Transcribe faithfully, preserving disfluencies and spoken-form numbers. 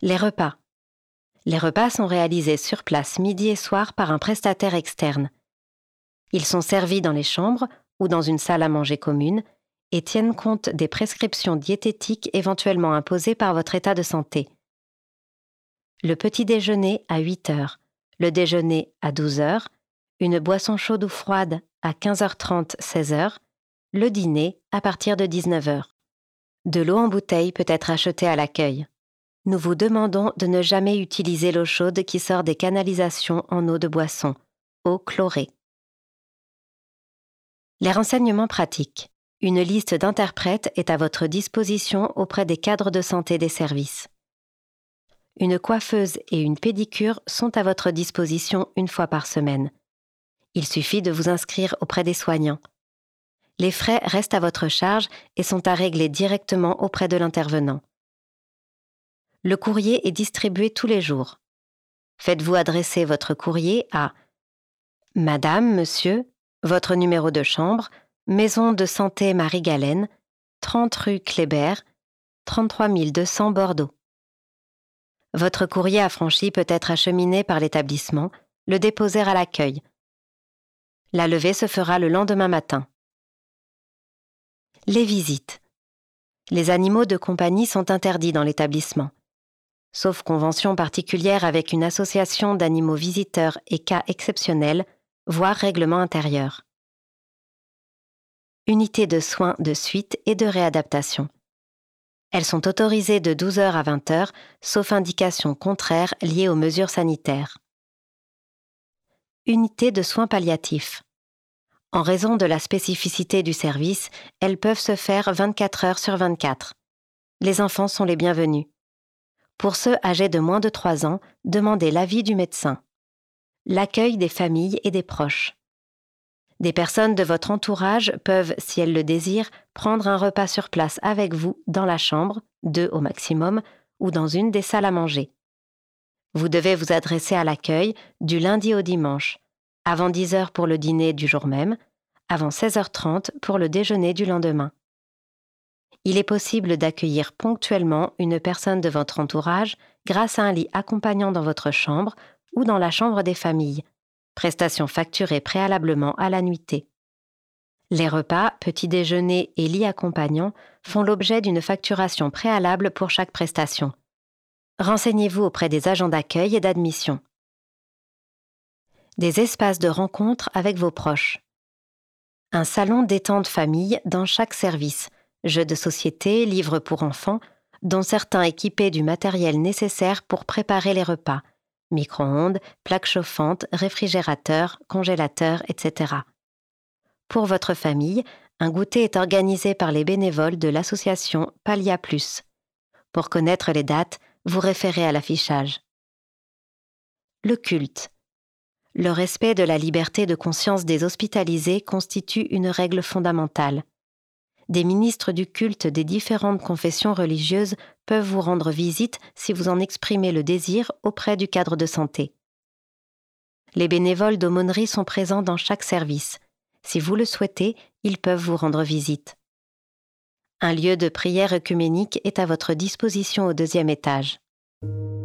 Les repas. Les repas sont réalisés sur place midi et soir par un prestataire externe. Ils sont servis dans les chambres ou dans une salle à manger commune et tiennent compte des prescriptions diététiques éventuellement imposées par votre état de santé. Le petit déjeuner à huit heures, le déjeuner à douze heures, une boisson chaude ou froide à quinze heures trente à seize heures, le dîner à partir de dix-neuf heures. De l'eau en bouteille peut être achetée à l'accueil. Nous vous demandons de ne jamais utiliser l'eau chaude qui sort des canalisations en eau de boisson, eau chlorée. Les renseignements pratiques. Une liste d'interprètes est à votre disposition auprès des cadres de santé des services. Une coiffeuse et une pédicure sont à votre disposition une fois par semaine. Il suffit de vous inscrire auprès des soignants. Les frais restent à votre charge et sont à régler directement auprès de l'intervenant. Le courrier est distribué tous les jours. Faites-vous adresser votre courrier à Madame, Monsieur, votre numéro de chambre, Maison de santé Marie-Galène, trente rue Kléber, trente-trois mille deux cents Bordeaux. Votre courrier affranchi peut être acheminé par l'établissement, le déposer à l'accueil. La levée se fera le lendemain matin. Les visites. Les animaux de compagnie sont interdits dans l'établissement. Sauf convention particulière avec une association d'animaux visiteurs et cas exceptionnels, voire règlement intérieur. Unités de soins de suite et de réadaptation. Elles sont autorisées de douze heures à vingt heures, sauf indication contraire liée aux mesures sanitaires. Unités de soins palliatifs. En raison de la spécificité du service, elles peuvent se faire vingt-quatre heures sur vingt-quatre. Les enfants sont les bienvenus. Pour ceux âgés de moins de trois ans, demandez l'avis du médecin. L'accueil des familles et des proches. Des personnes de votre entourage peuvent, si elles le désirent, prendre un repas sur place avec vous dans la chambre, deux au maximum, ou dans une des salles à manger. Vous devez vous adresser à l'accueil du lundi au dimanche, avant dix heures pour le dîner du jour même, avant seize heures trente pour le déjeuner du lendemain. Il est possible d'accueillir ponctuellement une personne de votre entourage grâce à un lit accompagnant dans votre chambre ou dans la chambre des familles, prestation facturée préalablement à la nuitée. Les repas, petit déjeuner et lit accompagnant font l'objet d'une facturation préalable pour chaque prestation. Renseignez-vous auprès des agents d'accueil et d'admission. Des espaces de rencontre avec vos proches. Un salon détente famille dans chaque service, jeux de société, livres pour enfants, dont certains équipés du matériel nécessaire pour préparer les repas, micro-ondes, plaques chauffantes, réfrigérateurs, congélateurs, et cetera. Pour votre famille, un goûter est organisé par les bénévoles de l'association Pallia Plus. Pour connaître les dates, vous référez à l'affichage. Le culte. Le respect de la liberté de conscience des hospitalisés constitue une règle fondamentale. Des ministres du culte des différentes confessions religieuses peuvent vous rendre visite si vous en exprimez le désir auprès du cadre de santé. Les bénévoles d'aumônerie sont présents dans chaque service. Si vous le souhaitez, ils peuvent vous rendre visite. Un lieu de prière œcuménique est à votre disposition au deuxième étage.